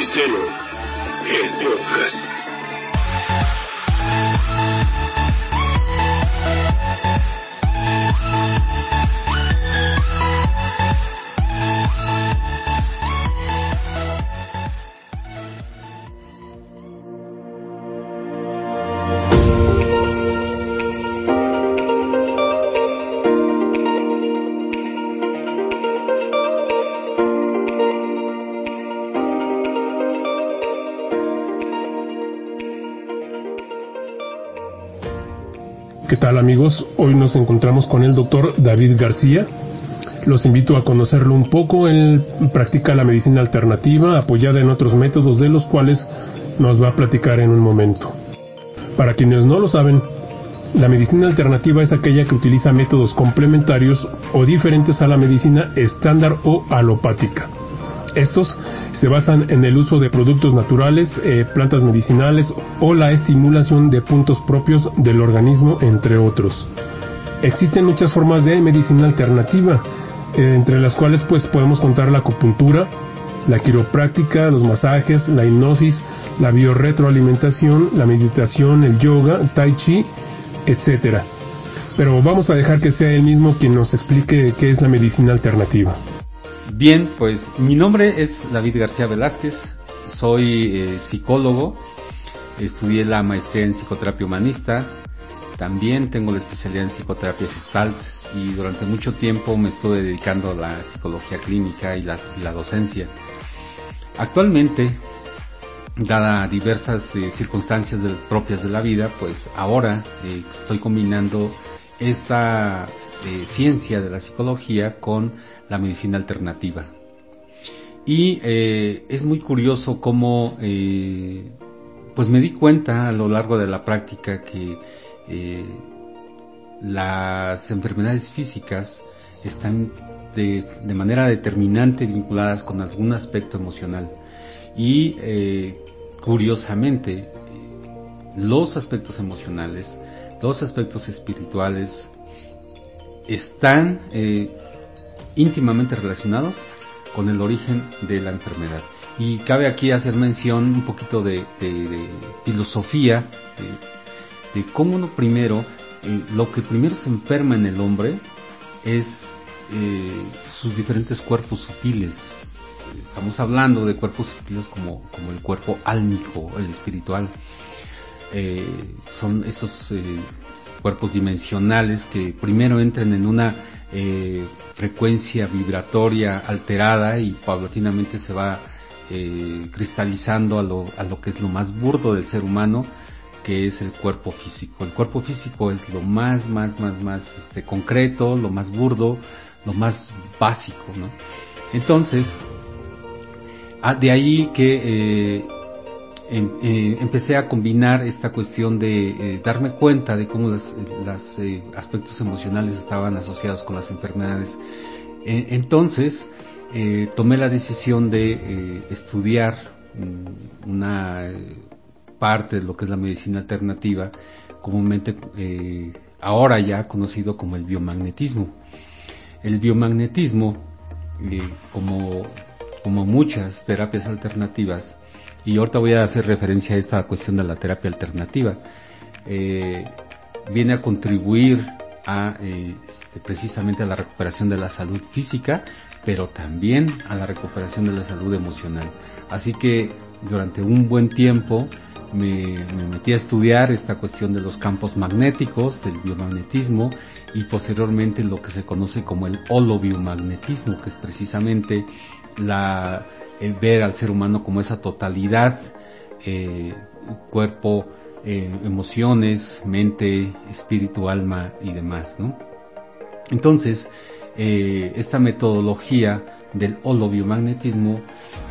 Medicelo, el podcast. ¿Qué tal, amigos? Hoy nos encontramos con el doctor David García. Los invito a conocerlo un poco. Él practica la medicina alternativa apoyada en otros métodos, de los cuales nos va a platicar en un momento. Para quienes no lo saben, la medicina alternativa es aquella que utiliza métodos complementarios o diferentes a la medicina estándar o alopática. Estos se basan en el uso de productos naturales, plantas medicinales o la estimulación de puntos propios del organismo, entre otros. Existen muchas formas de medicina alternativa, entre las cuales podemos contar la acupuntura, la quiropráctica, los masajes, la hipnosis, la biorretroalimentación, la meditación, el yoga, tai chi, etc. Pero vamos a dejar que sea él mismo quien nos explique qué es la medicina alternativa. Bien, pues mi nombre es David García Velázquez, soy psicólogo, estudié la maestría en psicoterapia humanista, también tengo la especialidad en psicoterapia Gestalt y durante mucho tiempo me estuve dedicando a la psicología clínica y la docencia. Actualmente, dadas diversas circunstancias propias de la vida, pues ahora estoy combinando esta ciencia de la psicología con la medicina alternativa. Y es muy curioso cómo pues me di cuenta a lo largo de la práctica que las enfermedades físicas están de manera determinante vinculadas con algún aspecto emocional. Y curiosamente, los aspectos emocionales, los aspectos espirituales están íntimamente relacionados con el origen de la enfermedad. Y cabe aquí hacer mención un poquito de filosofía, de cómo lo que primero se enferma en el hombre es sus diferentes cuerpos sutiles. Estamos hablando de cuerpos sutiles como el cuerpo álmico, el espiritual. Son esos cuerpos dimensionales que primero entran en una frecuencia vibratoria alterada y paulatinamente se va cristalizando a lo que es lo más burdo del ser humano, que es el cuerpo físico. El cuerpo físico es lo más concreto, lo más burdo, lo más básico, ¿no? Entonces, de ahí que empecé a combinar esta cuestión de darme cuenta de cómo los aspectos emocionales estaban asociados con las enfermedades. Entonces tomé la decisión de estudiar una parte de lo que es la medicina alternativa, comúnmente ahora ya conocido como el biomagnetismo. El biomagnetismo, como muchas terapias alternativas, y ahorita voy a hacer referencia a esta cuestión de la terapia alternativa, viene a contribuir precisamente a la recuperación de la salud física, pero también a la recuperación de la salud emocional. Así que durante un buen tiempo me metí a estudiar esta cuestión de los campos magnéticos, del biomagnetismo, y posteriormente lo que se conoce como el holobiomagnetismo, que es precisamente el ver al ser humano como esa totalidad, cuerpo, emociones, mente, espíritu, alma y demás, ¿no? Entonces, esta metodología del holobiomagnetismo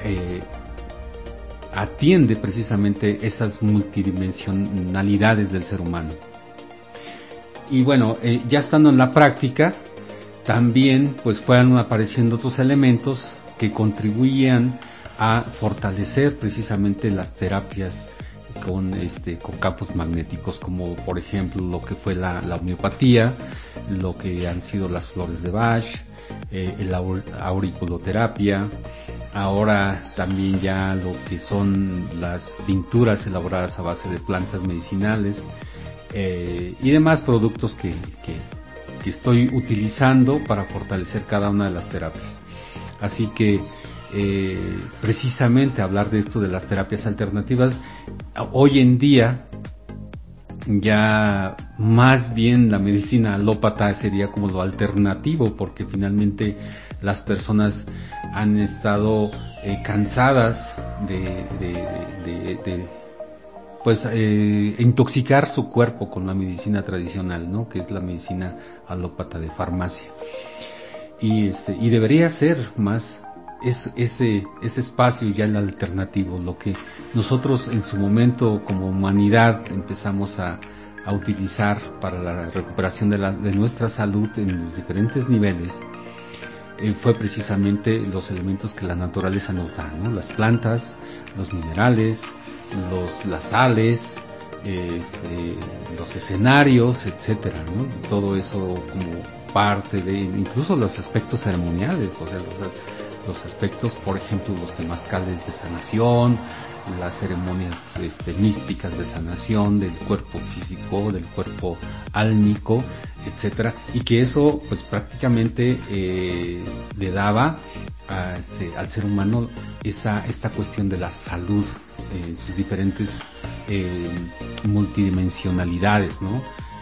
atiende precisamente esas multidimensionalidades del ser humano. Y bueno, ya estando en la práctica, también pues fueron apareciendo otros elementos que contribuían a fortalecer precisamente las terapias con campos magnéticos, como por ejemplo lo que fue la homeopatía, lo que han sido las flores de Bach, la auriculoterapia, ahora también ya lo que son las tinturas elaboradas a base de plantas medicinales y demás productos que estoy utilizando para fortalecer cada una de las terapias. Así que precisamente hablar de esto de las terapias alternativas, hoy en día ya más bien la medicina alópata sería como lo alternativo, porque finalmente las personas han estado cansadas de intoxicar su cuerpo con la medicina tradicional, ¿no? Que es la medicina alópata de farmacia. Y debería ser más ese espacio ya el alternativo, lo que nosotros en su momento como humanidad empezamos a utilizar para la recuperación de nuestra salud en los diferentes niveles, fue precisamente los elementos que la naturaleza nos da, ¿no? Las plantas, los minerales, las sales, los escenarios, etcétera, ¿no? Todo eso como parte de, incluso los aspectos ceremoniales, o sea, los aspectos, por ejemplo, los temazcales de sanación, las ceremonias místicas de sanación del cuerpo físico, del cuerpo álmico, etcétera, y que eso pues prácticamente le daba al ser humano esta cuestión de la salud en sus diferentes multidimensionalidades, ¿no?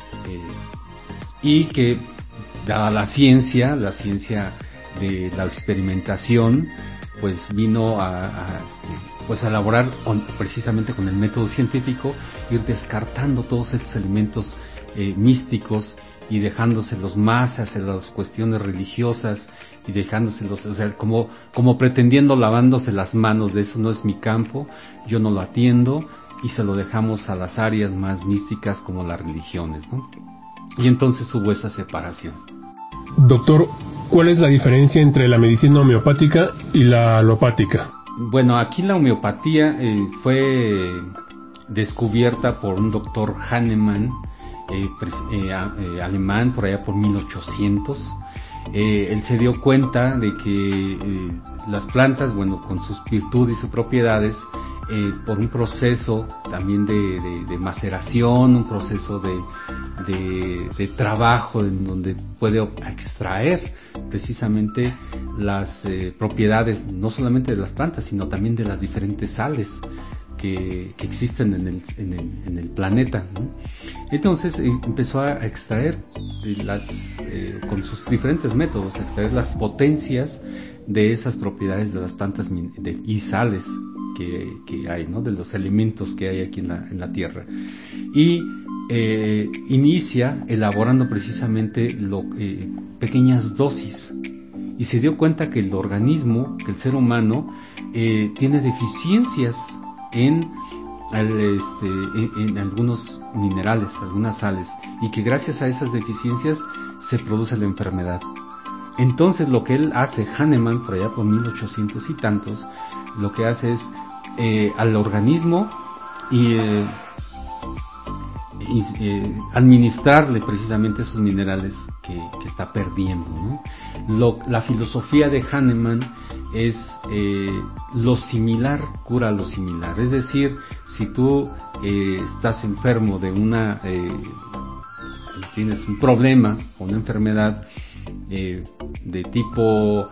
Y que dada la ciencia de la experimentación, pues vino a elaborar precisamente con el método científico, ir descartando todos estos elementos místicos y dejándoselos más hacia las cuestiones religiosas y dejándoselos, o sea, como pretendiendo, lavándose las manos de eso no es mi campo, yo no lo atiendo, y se lo dejamos a las áreas más místicas como las religiones, ¿no? Y entonces hubo esa separación. Doctor, ¿cuál es la diferencia entre la medicina homeopática y la alopática? Bueno, aquí la homeopatía fue descubierta por un doctor Hahnemann, alemán, por allá por 1800. Él se dio cuenta de que las plantas, bueno, con sus virtudes y sus propiedades, por un proceso también de maceración, un proceso de trabajo en donde puede extraer precisamente las propiedades no solamente de las plantas, sino también de las diferentes sales que existen en el planeta, ¿no? Entonces empezó a extraer con sus diferentes métodos, a extraer las potencias de esas propiedades de las plantas y sales que hay, ¿no? De los elementos que hay aquí en la Tierra. Y inicia elaborando precisamente pequeñas dosis, y se dio cuenta que el organismo, que el ser humano tiene deficiencias en algunos minerales, algunas sales, y que gracias a esas deficiencias se produce la enfermedad. Entonces lo que él hace, Hahnemann, por allá por 1800 y tantos, lo que hace es al organismo administrarle precisamente esos minerales que está perdiendo, ¿no? La filosofía de Hahnemann es lo similar cura lo similar, es decir, si tú estás enfermo de tienes un problema o una enfermedad de tipo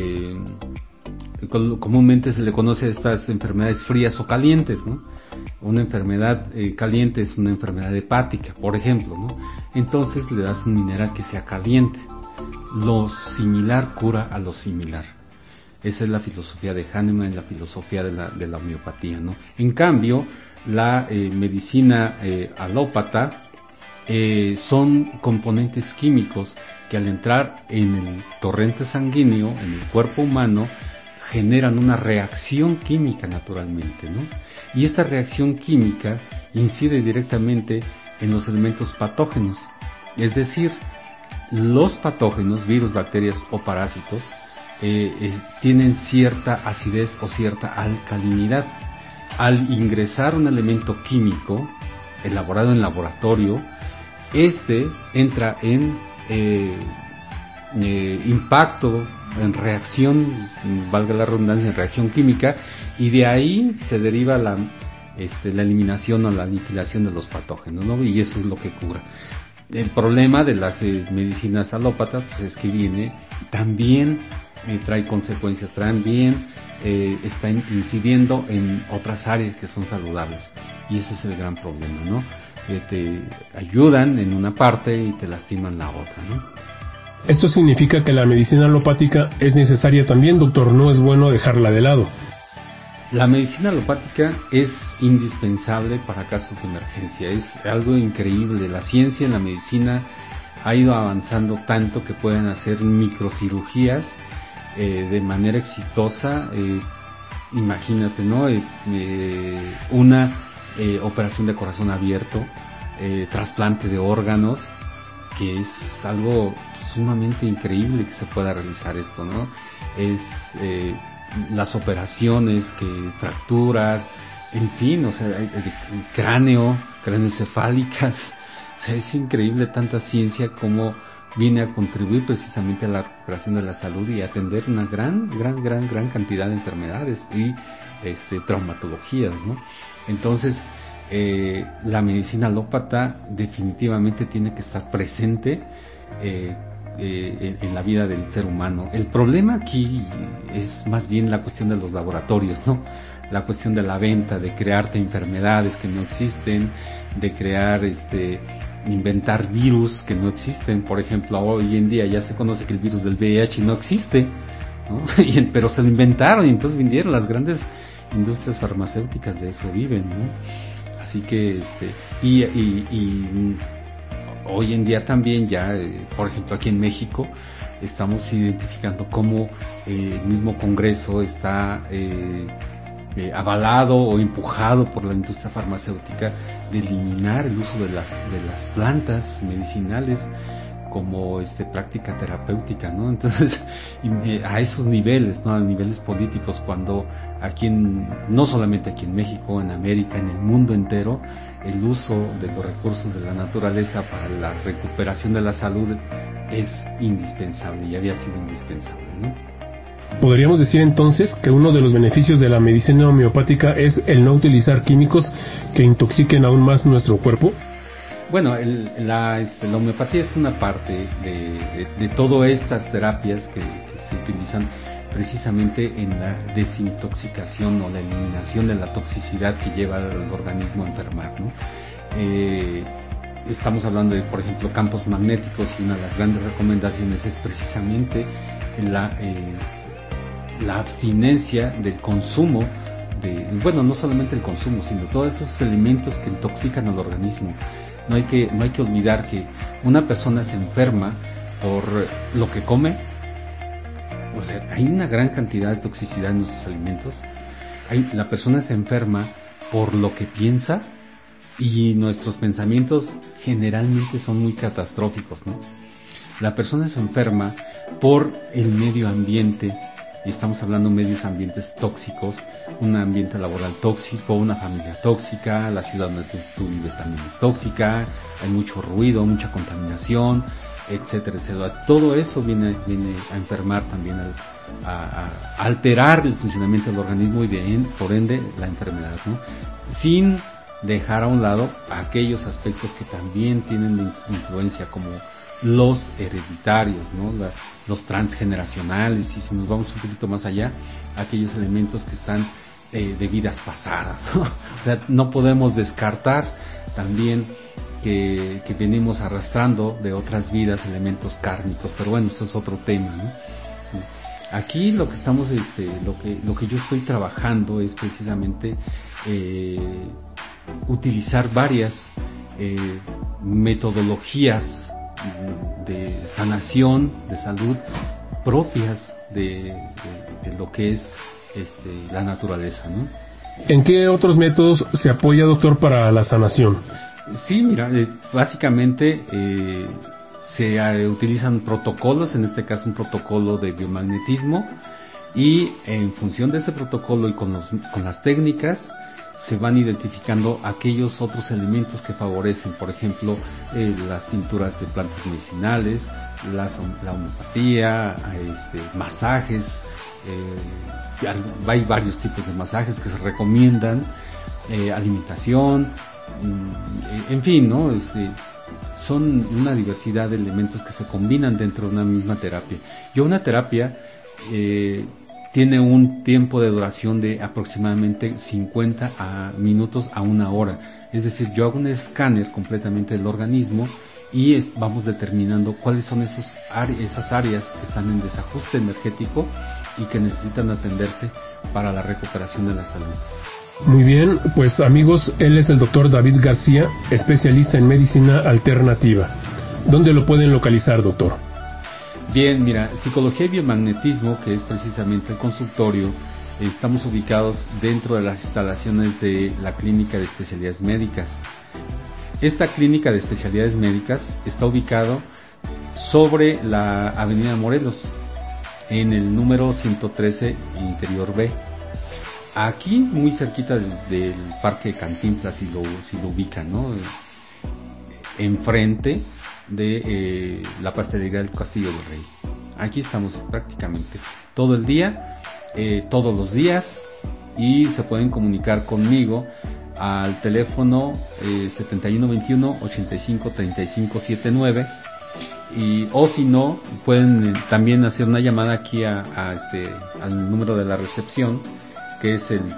comúnmente se le conoce a estas enfermedades frías o calientes, ¿no? Una enfermedad caliente es una enfermedad hepática, por ejemplo, ¿no? Entonces le das un mineral que sea caliente. Lo similar cura a lo similar. Esa es la filosofía de Hahnemann, la filosofía de la homeopatía, ¿no? En cambio, la medicina alópata son componentes químicos que al entrar en el torrente sanguíneo, en el cuerpo humano, generan una reacción química naturalmente, ¿no? Y esta reacción química incide directamente en los elementos patógenos, es decir, los patógenos, virus, bacterias o parásitos, tienen cierta acidez o cierta alcalinidad. Al ingresar un elemento químico elaborado en laboratorio, entra en impacto en reacción, valga la redundancia, en reacción química, y de ahí se deriva la eliminación o la aniquilación de los patógenos, ¿no? Y eso es lo que cura. El problema de las medicinas alópatas pues es que viene también trae consecuencias, está incidiendo en otras áreas que son saludables, y ese es el gran problema, ¿no? Te ayudan en una parte y te lastiman la otra, ¿no? Esto significa que la medicina alopática es necesaria también, doctor, no es bueno dejarla de lado. La medicina alopática es indispensable para casos de emergencia, es algo increíble. La ciencia en la medicina ha ido avanzando tanto que pueden hacer microcirugías de manera exitosa. Imagínate, ¿no? Una operación de corazón abierto, trasplante de órganos, que es algo sumamente increíble que se pueda realizar esto, ¿no? Es las operaciones, fracturas, en fin, o sea, cráneoencefálicas, o sea, es increíble tanta ciencia como viene a contribuir precisamente a la recuperación de la salud y a atender una gran cantidad de enfermedades y traumatologías, ¿no? Entonces, la medicina alópata definitivamente tiene que estar presente en la vida del ser humano. El problema aquí es más bien la cuestión de los laboratorios, ¿no? La cuestión de la venta, de crearte enfermedades que no existen, de crear inventar virus que no existen. Por ejemplo, hoy en día ya se conoce que el virus del VIH no existe, ¿no? Pero se lo inventaron y entonces vinieron las grandes industrias farmacéuticas, de eso viven, ¿no? Así que hoy en día también ya, por ejemplo, aquí en México estamos identificando cómo el mismo Congreso está avalado o empujado por la industria farmacéutica de eliminar el uso de las plantas medicinales como práctica terapéutica, ¿no? Entonces, a esos niveles, ¿no? A niveles políticos, cuando no solamente aquí en México, en América, en el mundo entero, el uso de los recursos de la naturaleza para la recuperación de la salud es indispensable y había sido indispensable, ¿no? ¿Podríamos decir entonces que uno de los beneficios de la medicina homeopática es el no utilizar químicos que intoxiquen aún más nuestro cuerpo? Bueno, la homeopatía es una parte de todas estas terapias que se utilizan precisamente en la desintoxicación o la eliminación de la toxicidad que lleva al organismo a enfermar, ¿no? Estamos hablando de, por ejemplo, campos magnéticos, y una de las grandes recomendaciones es precisamente la abstinencia del consumo no solamente el consumo, sino todos esos elementos que intoxican al organismo. No hay que olvidar que una persona se enferma por lo que come. O sea, hay una gran cantidad de toxicidad en nuestros alimentos. La persona se enferma por lo que piensa, y nuestros pensamientos generalmente son muy catastróficos, ¿no? La persona se enferma por el medio ambiente, y estamos hablando de medios ambientes tóxicos, un ambiente laboral tóxico, una familia tóxica, la ciudad donde tú vives también es tóxica, hay mucho ruido, mucha contaminación, etcétera, etcétera. Todo eso viene a enfermar también, a alterar el funcionamiento del organismo y por ende la enfermedad, ¿no? Sin dejar a un lado aquellos aspectos que también tienen influencia, como los hereditarios, ¿no? Los transgeneracionales, y si nos vamos un poquito más allá, aquellos elementos que están de vidas pasadas, ¿no? O sea, no podemos descartar también que venimos arrastrando de otras vidas elementos kármicos, pero bueno, eso es otro tema, ¿no? Aquí lo que estamos, lo que yo estoy trabajando es precisamente utilizar varias metodologías de sanación, de salud, propias de lo que es la naturaleza, ¿no? ¿En qué otros métodos se apoya, doctor, para la sanación? Sí, mira, básicamente se utilizan protocolos, en este caso un protocolo de biomagnetismo, y en función de ese protocolo y con las técnicas se van identificando aquellos otros elementos que favorecen, por ejemplo, las tinturas de plantas medicinales, la homeopatía, masajes, hay varios tipos de masajes que se recomiendan, alimentación, en fin, ¿no? Son una diversidad de elementos que se combinan dentro de una misma terapia. Y una terapia tiene un tiempo de duración de aproximadamente 50 minutos a 1 hora. Es decir, yo hago un escáner completamente del organismo y vamos determinando cuáles son esas áreas que están en desajuste energético y que necesitan atenderse para la recuperación de la salud. Muy bien, pues amigos, él es el doctor David García, especialista en medicina alternativa. ¿Dónde lo pueden localizar, doctor? Bien, mira, Psicología y Biomagnetismo, que es precisamente el consultorio, estamos ubicados dentro de las instalaciones de la Clínica de Especialidades Médicas. Esta Clínica de Especialidades Médicas está ubicado sobre la Avenida Morelos, en el número 113, Interior B. Aquí, muy cerquita del Parque Cantinflas, si lo ubican, ¿no? Enfrente de la pastelería del Castillo del Rey. Aquí estamos prácticamente todo el día, todos los días, y se pueden comunicar conmigo al teléfono 7121-853579, o si no, pueden también hacer una llamada aquí al número de la recepción, que es el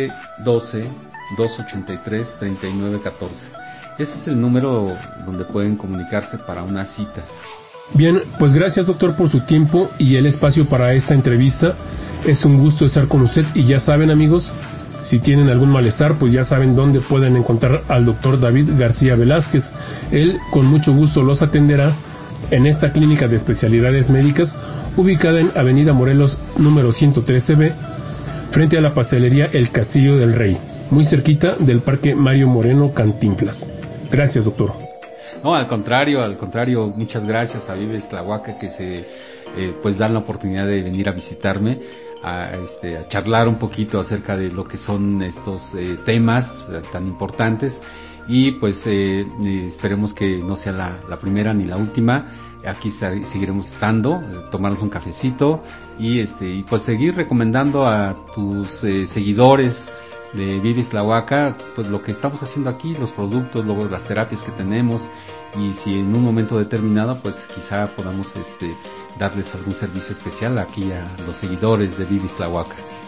712-283-3914. Ese es el número donde pueden comunicarse para una cita. Bien, pues gracias, doctor, por su tiempo y el espacio para esta entrevista. Es un gusto estar con usted y ya saben, amigos, si tienen algún malestar, pues ya saben dónde pueden encontrar al doctor David García Velázquez. Él con mucho gusto los atenderá en esta clínica de especialidades médicas ubicada en Avenida Morelos número 113B, frente a la pastelería El Castillo del Rey, muy cerquita del Parque Mario Moreno Cantinflas. Gracias, doctor. No, al contrario, muchas gracias a Vives Tlahuaca, que se dan la oportunidad de venir a visitarme, a charlar un poquito acerca de lo que son estos temas tan importantes, y pues esperemos que no sea la primera ni la última. Aquí seguiremos estando, tomarnos un cafecito y pues seguir recomendando a tus seguidores de Vives Tlahuaca, pues lo que estamos haciendo aquí, los productos, luego las terapias que tenemos, y si en un momento determinado, pues quizá podamos darles algún servicio especial aquí a los seguidores de Vives Tlahuaca.